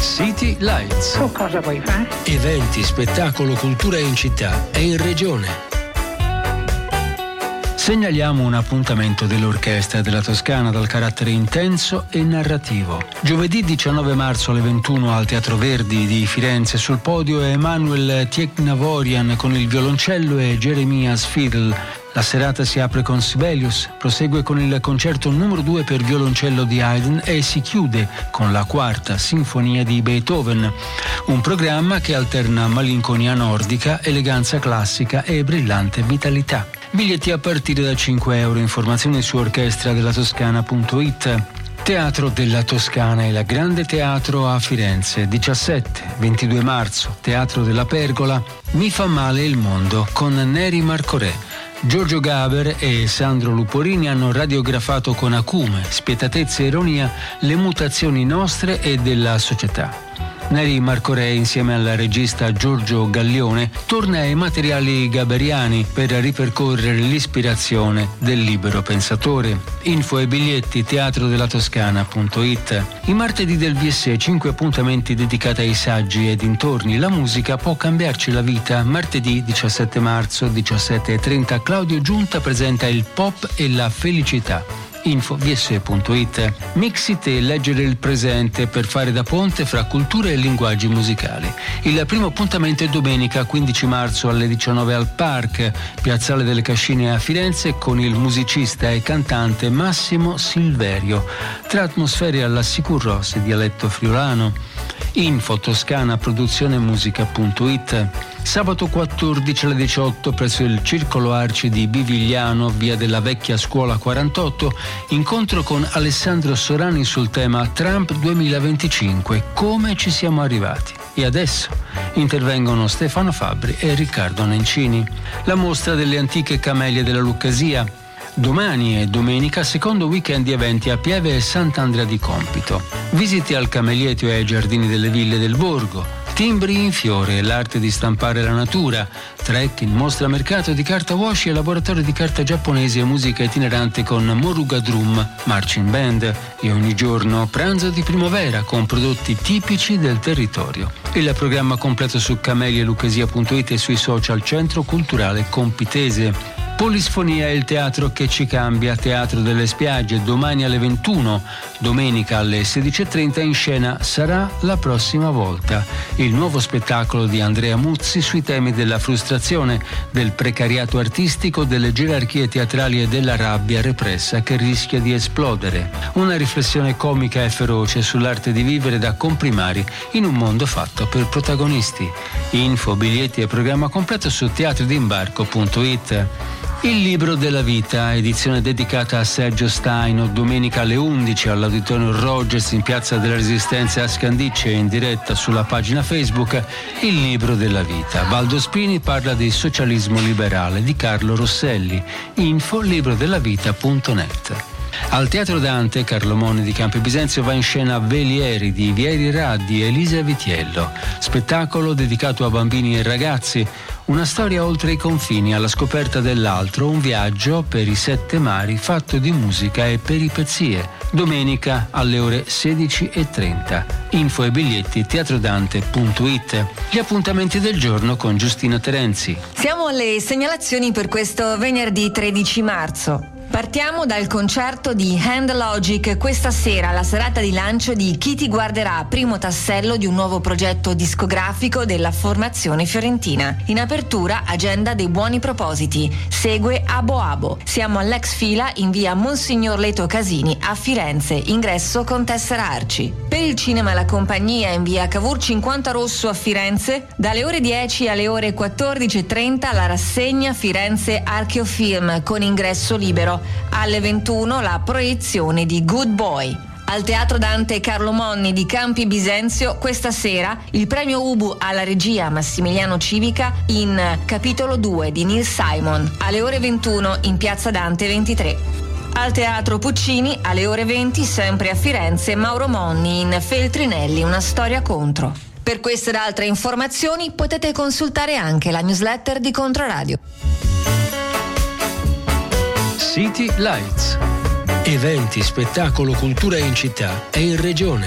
City Lights. Tu cosa vuoi fare? Eventi, spettacolo, cultura in città e in regione. Segnaliamo un appuntamento dell'Orchestra della Toscana dal carattere intenso e narrativo. Giovedì 19 marzo alle 21 al Teatro Verdi di Firenze, sul podio è Emanuel Tieknavorian con il violoncello e Jeremias Fiedel. La serata si apre con Sibelius, prosegue con il concerto numero 2 per violoncello di Haydn e si chiude con la quarta sinfonia di Beethoven. Un programma che alterna malinconia nordica, eleganza classica e brillante vitalità. Biglietti a partire da €5. Informazioni su orchestradellatoscana.it. Teatro della Toscana e la Grande Teatro a Firenze, 17-22 marzo, Teatro della Pergola, Mi fa male il mondo con Neri Marcorè. Giorgio Gaber e Sandro Luporini hanno radiografato con acume, spietatezza e ironia le mutazioni nostre e della società. Neri Marcorè, insieme al regista Giorgio Gallione, torna ai materiali gaberiani per ripercorrere l'ispirazione del libero pensatore. Info e biglietti teatrodellatoscana.it. I martedì del VSE, 5 appuntamenti dedicati ai saggi e dintorni. La musica può cambiarci la vita. Martedì 17 marzo, 17:30, Claudio Giunta presenta il pop e la felicità. Info vse.it. Mixite, leggere il presente per fare da ponte fra culture e linguaggi musicali. Il primo appuntamento è domenica 15 marzo alle 19 al Park, Piazzale delle Cascine a Firenze, con il musicista e cantante Massimo Silverio. Tra atmosfere alla Sicurros, dialetto friulano. Info toscanaproduzionemusica.it. Sabato 14 alle 18 presso il Circolo Arci di Bivigliano, via della Vecchia Scuola 48, incontro con Alessandro Sorani sul tema Trump 2025, come ci siamo arrivati. E adesso intervengono Stefano Fabbri e Riccardo Nencini. La mostra delle antiche camelie della Luccasia. Domani e domenica, secondo weekend di eventi a Pieve e Sant'Andrea di Compito. Visiti al Camelietto e ai Giardini delle Ville del Borgo. Timbri in fiore, l'arte di stampare la natura. Trekking, mostra mercato di carta washi e laboratorio di carta giapponese e musica itinerante con Moruga Drum, marching band. E ogni giorno pranzo di primavera con prodotti tipici del territorio. Il programma completo su camelielucasia.it e sui social Centro Culturale Compitese. Polisfonia è il teatro che ci cambia, Teatro delle Spiagge, domani alle 21, domenica alle 16:30 in scena Sarà la prossima volta, il nuovo spettacolo di Andrea Muzzi sui temi della frustrazione, del precariato artistico, delle gerarchie teatrali e della rabbia repressa che rischia di esplodere. Una riflessione comica e feroce sull'arte di vivere da comprimari in un mondo fatto per protagonisti. Info, biglietti e programma completo su teatrodimbarco.it. Il libro della vita, edizione dedicata a Sergio Staino, domenica alle 11 all'Auditorium Rogers in Piazza della Resistenza a Scandicci e in diretta sulla pagina Facebook. Il libro della vita. Valdo Spini parla di socialismo liberale di Carlo Rosselli. Info librodellavita.net. Al Teatro Dante, Carlo Moni di Campi Bisenzio va in scena Velieri di Vieri Raddi e Elisa Vitiello. Spettacolo dedicato a bambini e ragazzi. Una storia oltre i confini, alla scoperta dell'altro, un viaggio per i 7 mari fatto di musica e peripezie. Domenica alle ore 16:30. Info e biglietti teatrodante.it. Gli appuntamenti del giorno con Giustina Terenzi. Siamo alle segnalazioni per questo venerdì 13 marzo. Partiamo dal concerto di Hand Logic questa sera, la serata di lancio di Chi ti guarderà, primo tassello di un nuovo progetto discografico della formazione fiorentina. In apertura, agenda dei buoni propositi. Segue Abo Abo. Siamo all'ex fila in via Monsignor Leto Casini a Firenze, ingresso con tessera Arci. Per il cinema La Compagnia in via Cavour 50 Rosso a Firenze, dalle ore 10 alle ore 14:30 la rassegna Firenze Archeofilm con ingresso libero. Alle 21 la proiezione di Good Boy. Al Teatro Dante Carlo Monni di Campi Bisenzio questa sera il premio Ubu alla regia Massimiliano Civica in Capitolo 2 di Neil Simon alle ore 21 in Piazza Dante 23. Al Teatro Puccini alle ore 20 sempre a Firenze Mauro Monni in Feltrinelli, una storia contro. Per queste ed altre informazioni potete consultare anche la newsletter di Controradio. City Lights. Eventi, spettacolo, cultura in città e in regione.